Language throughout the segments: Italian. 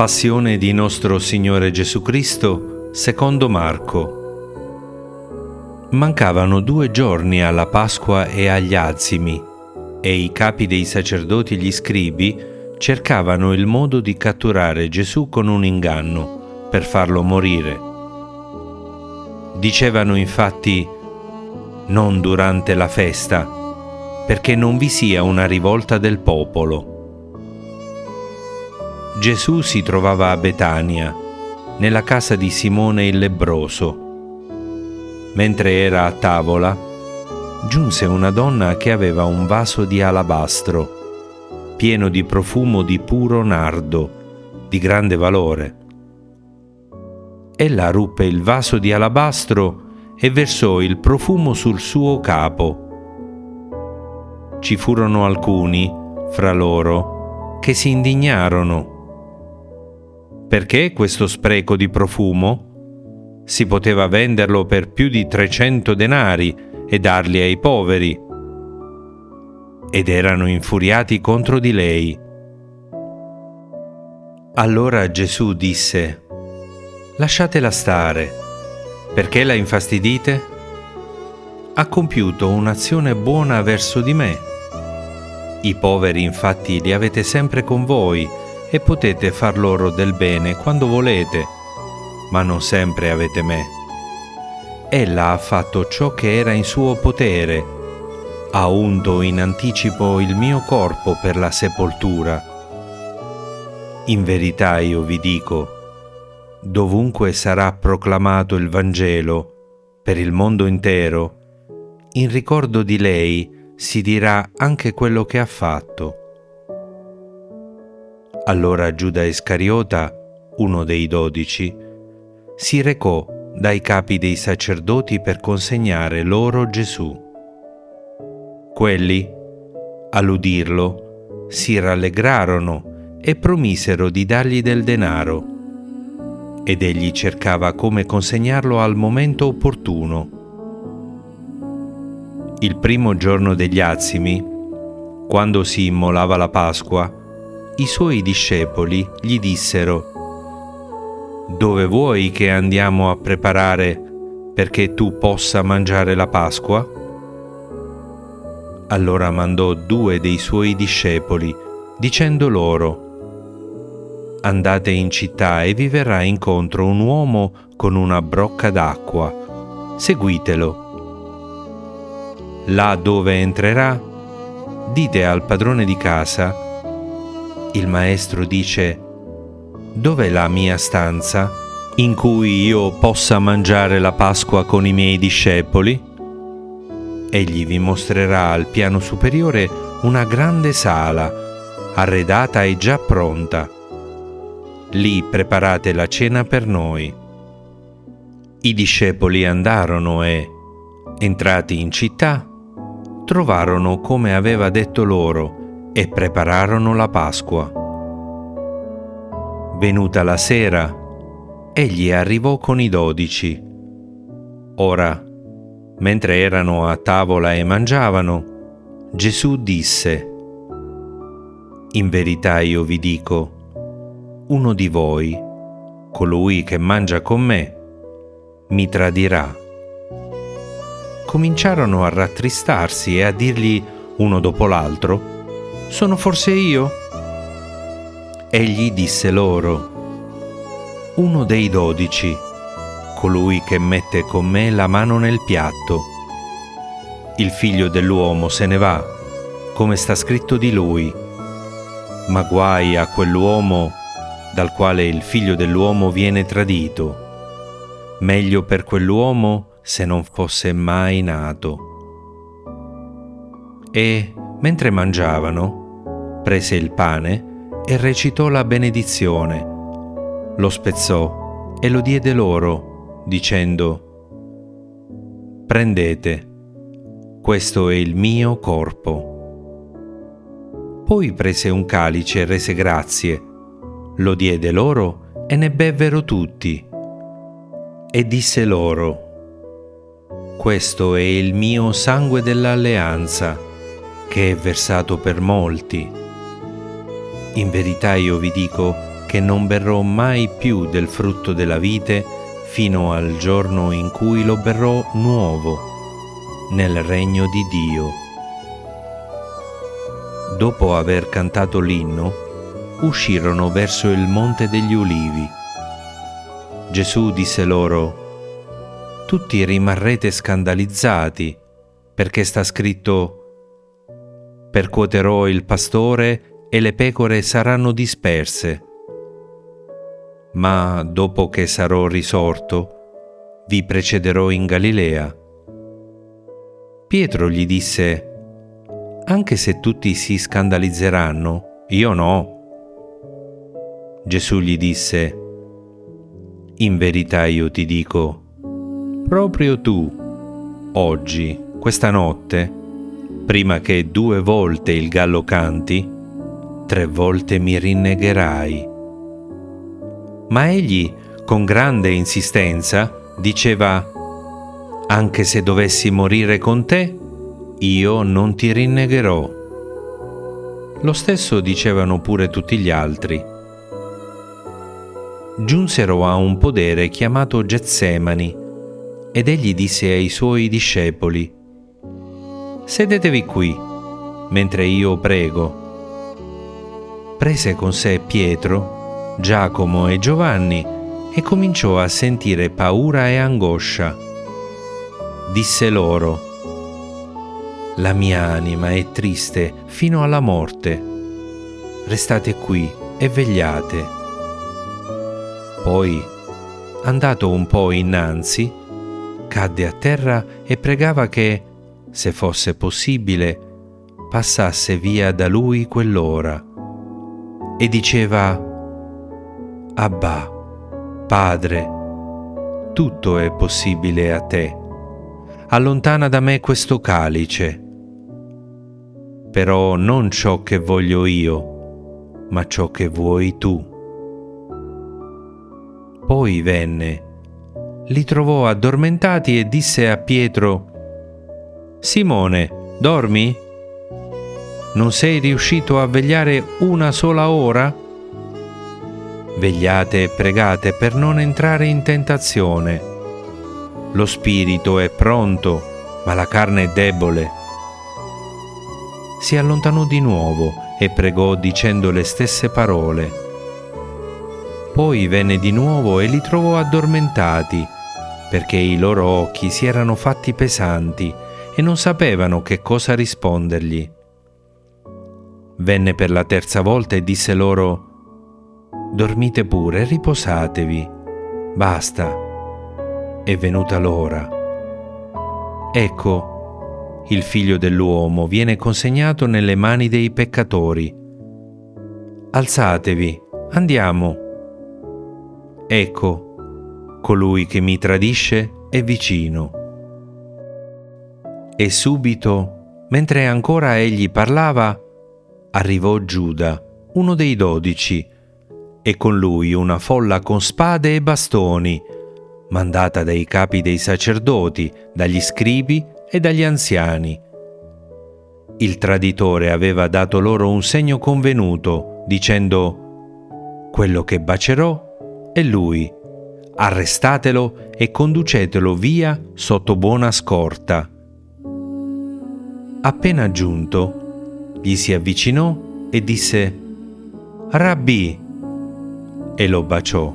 Passione di nostro Signore Gesù Cristo secondo Marco. Mancavano 2 giorni alla Pasqua e agli Azimi, e i capi dei sacerdoti e gli scribi cercavano il modo di catturare Gesù con un inganno, per farlo morire. Dicevano infatti: non durante la festa, perché non vi sia una rivolta del popolo. Gesù si trovava a Betania, nella casa di Simone il lebbroso. Mentre era a tavola, giunse una donna che aveva un vaso di alabastro, pieno di profumo di puro nardo, di grande valore. Ella ruppe il vaso di alabastro e versò il profumo sul suo capo. Ci furono alcuni, fra loro, che si indignarono. Perché questo spreco di profumo? Si poteva venderlo per più di 300 denari e darli ai poveri. Ed erano infuriati contro di lei. Allora Gesù disse: lasciatela stare, perché la infastidite? Ha compiuto un'azione buona verso di me. I poveri infatti li avete sempre con voi e potete far loro del bene quando volete, ma non sempre avete me. Ella ha fatto ciò che era in suo potere, ha unto in anticipo il mio corpo per la sepoltura. In verità io vi dico, dovunque sarà proclamato il Vangelo per il mondo intero, in ricordo di lei si dirà anche quello che ha fatto. Allora Giuda Iscariota, uno dei 12, si recò dai capi dei sacerdoti per consegnare loro Gesù. Quelli, all'udirlo, si rallegrarono e promisero di dargli del denaro, ed egli cercava come consegnarlo al momento opportuno. Il primo giorno degli Azimi, quando si immolava la Pasqua, i suoi discepoli gli dissero: dove vuoi che andiamo a preparare perché tu possa mangiare la Pasqua? Allora mandò 2 dei suoi discepoli, dicendo loro: andate in città e vi verrà incontro un uomo con una brocca d'acqua, seguitelo. Là dove entrerà, dite al padrone di casa: il maestro dice: dov'è la mia stanza in cui io possa mangiare la Pasqua con i miei discepoli? Egli vi mostrerà al piano superiore una grande sala, arredata e già pronta. Lì preparate la cena per noi. I discepoli andarono e, entrati in città, trovarono come aveva detto loro e prepararono la Pasqua. Venuta la sera, egli arrivò con i 12. Ora, mentre erano a tavola e mangiavano, Gesù disse: in verità io vi dico, uno di voi, colui che mangia con me, mi tradirà. Cominciarono a rattristarsi e a dirgli uno dopo l'altro: sono forse io? Egli disse loro: uno dei 12, colui che mette con me la mano nel piatto. Il figlio dell'uomo se ne va, come sta scritto di lui, ma guai a quell'uomo dal quale il figlio dell'uomo viene tradito. Meglio per quell'uomo se non fosse mai nato. E, mentre mangiavano, prese il pane e recitò la benedizione, lo spezzò e lo diede loro, dicendo: prendete, questo è il mio corpo. Poi prese un calice e rese grazie, lo diede loro e ne bevvero tutti. E disse loro: questo è il mio sangue dell'alleanza, che è versato per molti. In verità io vi dico che non berrò mai più del frutto della vite fino al giorno in cui lo berrò nuovo nel regno di Dio. Dopo aver cantato l'inno, uscirono verso il Monte degli Ulivi. Gesù disse loro: «Tutti rimarrete scandalizzati, perché sta scritto: percuoterò il pastore e le pecore saranno disperse. Ma dopo che sarò risorto, vi precederò in Galilea». Pietro gli disse: «Anche se tutti si scandalizzeranno, io no». Gesù gli disse: «In verità io ti dico, proprio tu, oggi, questa notte, prima che 2 volte il gallo canti, 3 volte mi rinnegherai». Ma egli, con grande insistenza, diceva: «Anche se dovessi morire con te, io non ti rinnegherò». Lo stesso dicevano pure tutti gli altri. Giunsero a un podere chiamato Getsemani, ed egli disse ai suoi discepoli: «Sedetevi qui, mentre io prego». Prese con sé Pietro, Giacomo e Giovanni e cominciò a sentire paura e angoscia. Disse loro: «La mia anima è triste fino alla morte. Restate qui e vegliate». Poi, andato un po' innanzi, cadde a terra e pregava che, se fosse possibile, passasse via da lui quell'ora. E diceva: «Abbà, Padre, tutto è possibile a te. Allontana da me questo calice. Però non ciò che voglio io, ma ciò che vuoi tu». Poi venne, li trovò addormentati e disse a Pietro: «Simone, dormi? Non sei riuscito a vegliare una sola ora? Vegliate e pregate per non entrare in tentazione. Lo spirito è pronto, ma la carne è debole». Si allontanò di nuovo e pregò dicendo le stesse parole. Poi venne di nuovo e li trovò addormentati, perché i loro occhi si erano fatti pesanti e non sapevano che cosa rispondergli. Venne per la 3ª volta e disse loro: «Dormite pure, riposatevi. Basta. È venuta l'ora. Ecco, il Figlio dell'uomo viene consegnato nelle mani dei peccatori. Alzatevi, andiamo. Ecco, colui che mi tradisce è vicino». E subito, mentre ancora egli parlava, arrivò Giuda, uno dei 12, e con lui una folla con spade e bastoni, mandata dai capi dei sacerdoti, dagli scribi e dagli anziani. Il traditore aveva dato loro un segno convenuto, dicendo: «Quello che bacerò è lui. Arrestatelo e conducetelo via sotto buona scorta». Appena giunto, gli si avvicinò e disse: «Rabbì», e lo baciò.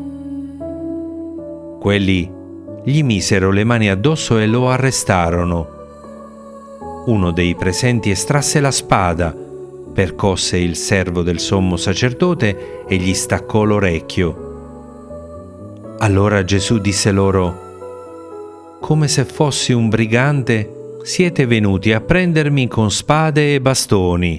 Quelli gli misero le mani addosso e lo arrestarono. Uno dei presenti estrasse la spada, percosse il servo del sommo sacerdote e gli staccò l'orecchio. Allora Gesù disse loro: «Come se fossi un brigante, siete venuti a prendermi con spade e bastoni.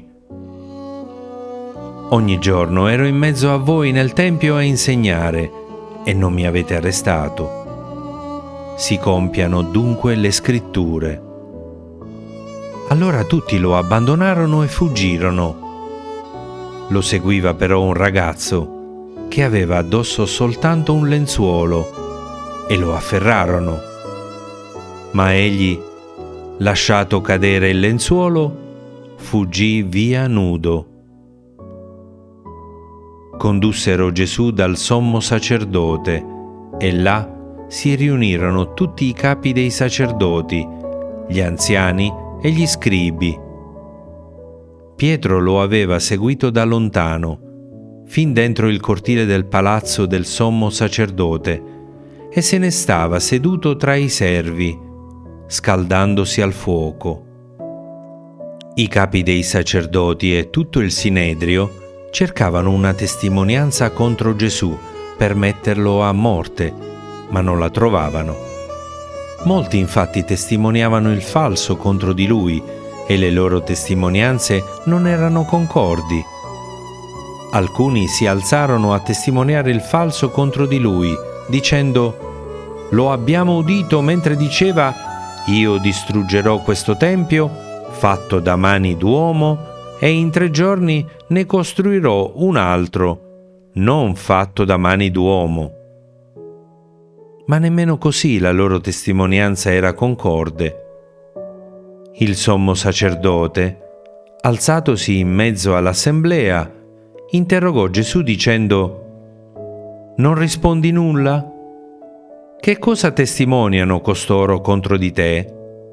Ogni giorno ero in mezzo a voi nel Tempio a insegnare e non mi avete arrestato. Si compiano dunque le Scritture». Allora tutti lo abbandonarono e fuggirono. Lo seguiva però un ragazzo che aveva addosso soltanto un lenzuolo e lo afferrarono. Ma egli, lasciato cadere il lenzuolo, fuggì via nudo. condussero Gesù dal sommo sacerdote e là si riunirono tutti i capi dei sacerdoti, gli anziani e gli scribi. Pietro lo aveva seguito da lontano, fin dentro il cortile del palazzo del sommo sacerdote, e se ne stava seduto tra i servi, scaldandosi al fuoco. I capi dei sacerdoti e tutto il sinedrio cercavano una testimonianza contro Gesù per metterlo a morte, ma non la trovavano. Molti infatti testimoniavano il falso contro di lui e le loro testimonianze non erano concordi. Alcuni si alzarono a testimoniare il falso contro di lui, dicendo: «Lo abbiamo udito mentre diceva: Io distruggerò questo tempio, fatto da mani d'uomo, e in 3 giorni ne costruirò un altro, non fatto da mani d'uomo». Ma nemmeno così la loro testimonianza era concorde. Il sommo sacerdote, alzatosi in mezzo all'assemblea, interrogò Gesù dicendo: «Non rispondi nulla? Che cosa testimoniano costoro contro di te?»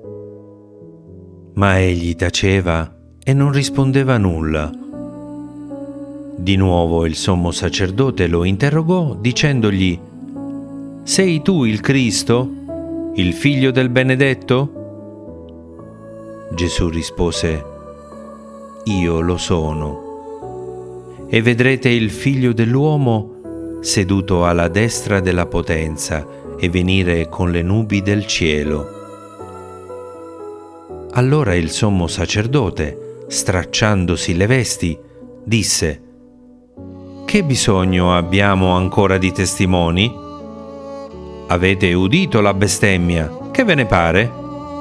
Ma egli taceva e non rispondeva nulla. Di nuovo il sommo sacerdote lo interrogò dicendogli: «Sei tu il Cristo, il figlio del benedetto?» Gesù rispose: «Io lo sono. E vedrete il figlio dell'uomo seduto alla destra della potenza e venire con le nubi del cielo». Allora il sommo sacerdote, stracciandosi le vesti, disse: «Che bisogno abbiamo ancora di testimoni? Avete udito la bestemmia, che ve ne pare?»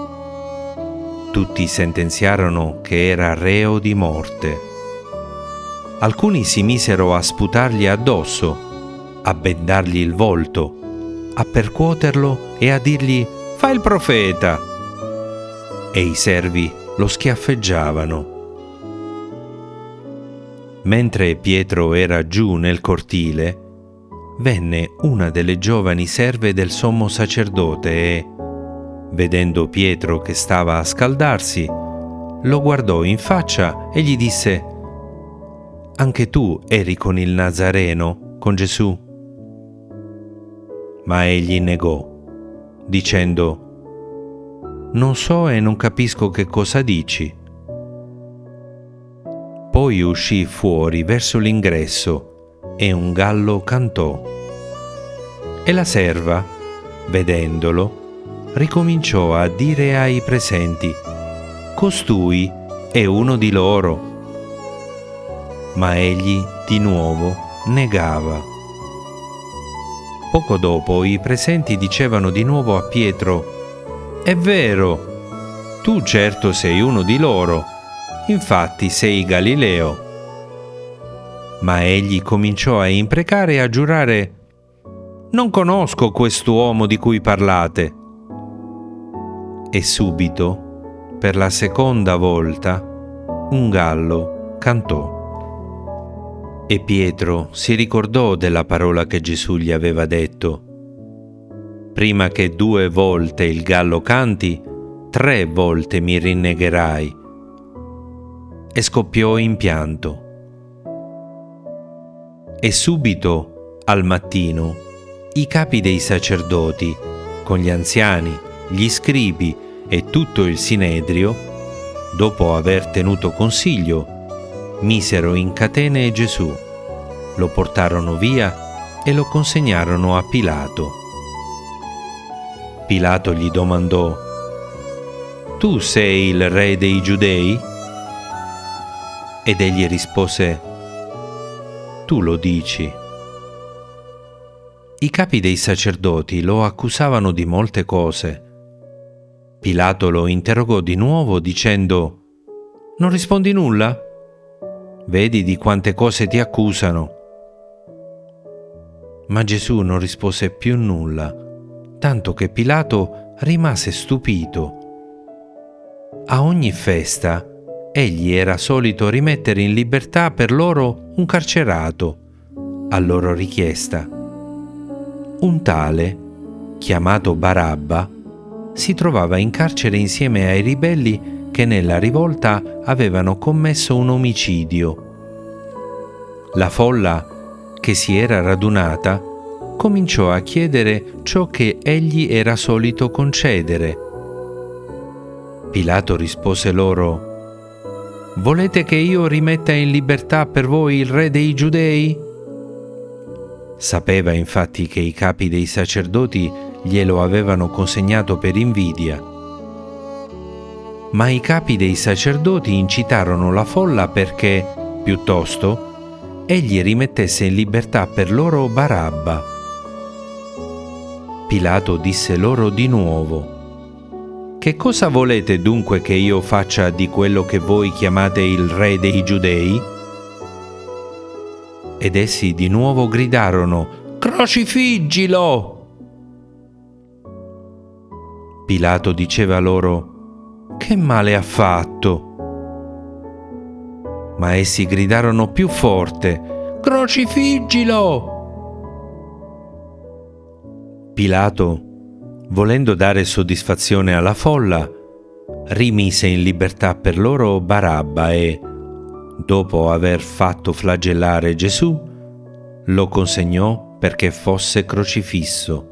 Tutti sentenziarono che era reo di morte. Alcuni si misero a sputargli addosso, a bendargli il volto, a percuoterlo e a dirgli: «Fa il profeta!» E i servi lo schiaffeggiavano. Mentre Pietro era giù nel cortile, venne una delle giovani serve del sommo sacerdote e, vedendo Pietro che stava a scaldarsi, lo guardò in faccia e gli disse: «Anche tu eri con il Nazareno, con Gesù?» Ma egli negò, dicendo: «Non so e non capisco che cosa dici». Poi uscì fuori verso l'ingresso e un gallo cantò. E la serva, vedendolo, ricominciò a dire ai presenti: «Costui è uno di loro». Ma egli di nuovo negava. Poco dopo i presenti dicevano di nuovo a Pietro: «È vero, tu certo sei uno di loro, infatti sei Galileo». Ma egli cominciò a imprecare e a giurare: «Non conosco quest'uomo di cui parlate». E subito, per la seconda volta, un gallo cantò. E Pietro si ricordò della parola che Gesù gli aveva detto: «Prima che 2 volte il gallo canti, 3 volte mi rinnegherai». E scoppiò in pianto. E subito, al mattino, i capi dei sacerdoti, con gli anziani, gli scribi e tutto il sinedrio, dopo aver tenuto consiglio, misero in catene Gesù, lo portarono via e lo consegnarono a Pilato. Pilato gli domandò: «Tu sei il re dei Giudei?» Ed egli rispose: «Tu lo dici». I capi dei sacerdoti lo accusavano di molte cose. Pilato lo interrogò di nuovo dicendo: «Non rispondi nulla? Vedi di quante cose ti accusano». Ma Gesù non rispose più nulla, tanto che Pilato rimase stupito. A ogni festa egli era solito rimettere in libertà per loro un carcerato, a loro richiesta. Un tale, chiamato Barabba, si trovava in carcere insieme ai ribelli che nella rivolta avevano commesso un omicidio. La folla, che si era radunata, cominciò a chiedere ciò che egli era solito concedere. Pilato rispose loro: «Volete che io rimetta in libertà per voi il re dei Giudei?» Sapeva infatti che i capi dei sacerdoti glielo avevano consegnato per invidia. Ma i capi dei sacerdoti incitarono la folla perché, piuttosto, egli rimettesse in libertà per loro Barabba. Pilato disse loro di nuovo: «Che cosa volete dunque che io faccia di quello che voi chiamate il re dei Giudei?» Ed essi di nuovo gridarono: «Crocifiggilo!» Pilato diceva loro: «Che male ha fatto?» Ma essi gridarono più forte: «Crocifiggilo!» Pilato, volendo dare soddisfazione alla folla, rimise in libertà per loro Barabba e, dopo aver fatto flagellare Gesù, lo consegnò perché fosse crocifisso.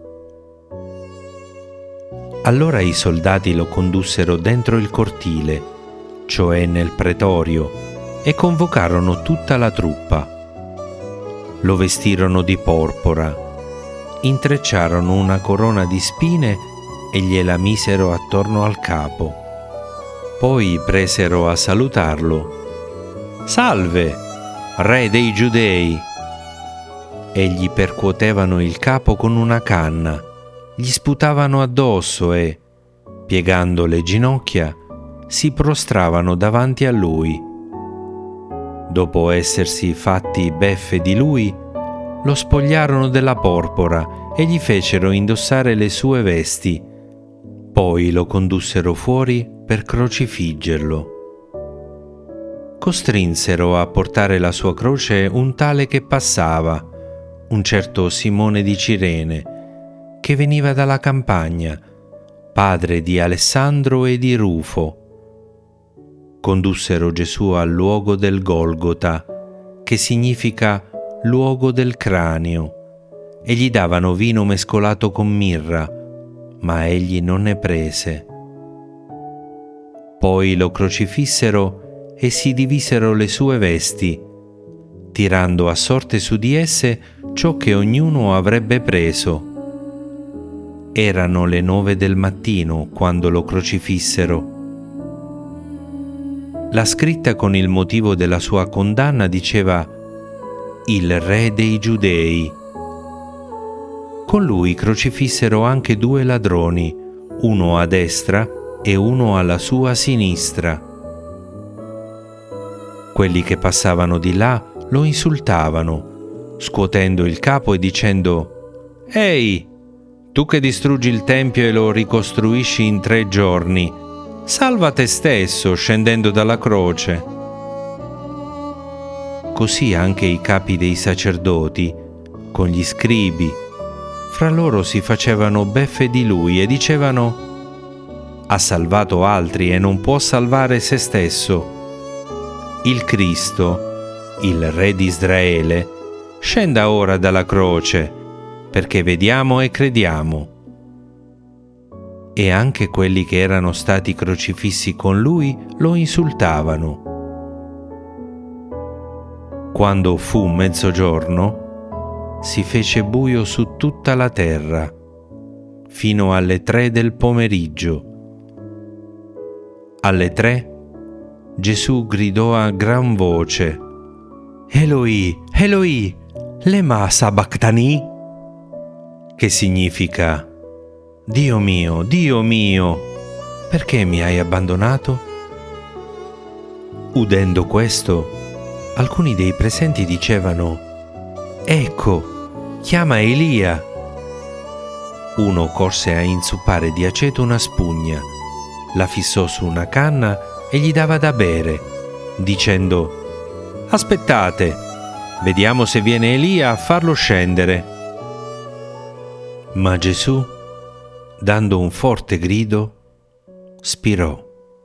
Allora i soldati lo condussero dentro il cortile, cioè nel pretorio, e convocarono tutta la truppa. Lo vestirono di porpora, intrecciarono una corona di spine e gliela misero attorno al capo. Poi presero a salutarlo: «Salve, re dei Giudei!» E gli percuotevano il capo con una canna, gli sputavano addosso e, piegando le ginocchia, si prostravano davanti a lui. Dopo essersi fatti beffe di lui, lo spogliarono della porpora e gli fecero indossare le sue vesti. Poi lo condussero fuori per crocifiggerlo. Costrinsero a portare la sua croce un tale che passava, un certo Simone di Cirene, che veniva dalla campagna, padre di Alessandro e di Rufo. Condussero Gesù al luogo del Golgota, che significa luogo del cranio, e gli davano vino mescolato con mirra, ma egli non ne prese. Poi lo crocifissero e si divisero le sue vesti, tirando a sorte su di esse ciò che ognuno avrebbe preso. Erano le 9 del mattino quando lo crocifissero. La scritta con il motivo della sua condanna diceva: «Il re dei Giudei». Con lui crocifissero anche 2 ladroni, uno a destra e uno alla sua sinistra. Quelli che passavano di là lo insultavano, scuotendo il capo e dicendo: «Ehi, tu che distruggi il Tempio e lo ricostruisci in 3 giorni, salva te stesso scendendo dalla croce». Così anche i capi dei sacerdoti, con gli scribi, fra loro si facevano beffe di lui e dicevano: «Ha salvato altri e non può salvare se stesso. Il Cristo, il Re di Israele, scenda ora dalla croce, perché vediamo e crediamo». E anche quelli che erano stati crocifissi con lui lo insultavano. Quando fu mezzogiorno, si fece buio su tutta la terra, fino alle 3 del pomeriggio. Alle 3 Gesù gridò a gran voce: «Eloi, Eloi, lema sabachthani?» che significa: Dio mio, perché mi hai abbandonato?» Udendo questo, alcuni dei presenti dicevano: «Ecco, chiama Elia». Uno corse a inzuppare di aceto una spugna, la fissò su una canna e gli dava da bere, dicendo: «Aspettate, Vediamo se viene Elia a farlo scendere. Ma Gesù, dando un forte grido, spirò.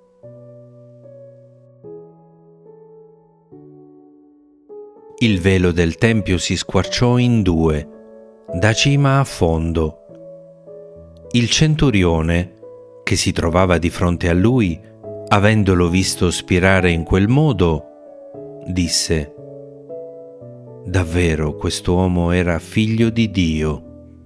Il velo del tempio si squarciò in due, da cima a fondo. Il centurione, che si trovava di fronte a lui, avendolo visto spirare in quel modo, disse: davvero quest'uomo era figlio di Dio.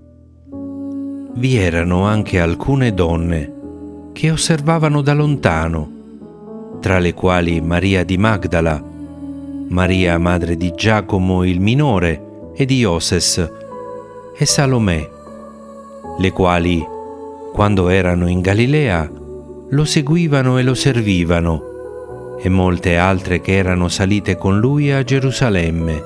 Vi erano anche alcune donne che osservavano da lontano, tra le quali Maria di Magdala, Maria madre di Giacomo il minore e di Ioses, e Salomè, le quali, quando erano in Galilea, lo seguivano e lo servivano, e molte altre che erano salite con lui a Gerusalemme.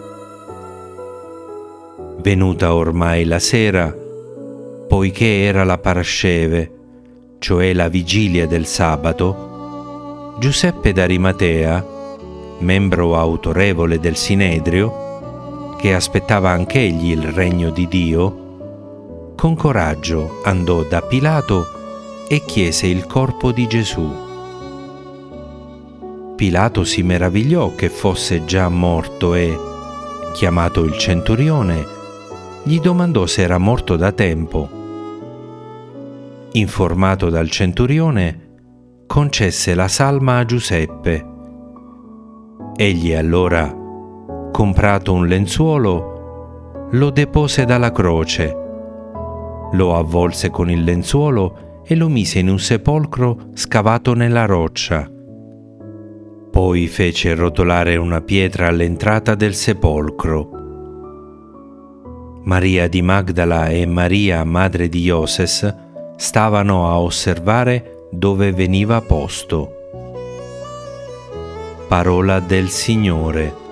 Venuta ormai la sera, poiché era la Parasceve, cioè la vigilia del sabato, Giuseppe d'Arimatea, membro autorevole del Sinedrio, che aspettava anch'egli il regno di Dio, con coraggio andò da Pilato e chiese il corpo di Gesù. Pilato si meravigliò che fosse già morto e, chiamato il centurione, gli domandò se era morto da tempo. Informato dal centurione, concesse la salma a Giuseppe. Egli allora, comprato un lenzuolo, lo depose dalla croce, lo avvolse con il lenzuolo e lo mise in un sepolcro scavato nella roccia. Poi fece rotolare una pietra all'entrata del sepolcro. Maria di Magdala e Maria, madre di Ioses, stavano a osservare dove veniva posto. Parola del Signore.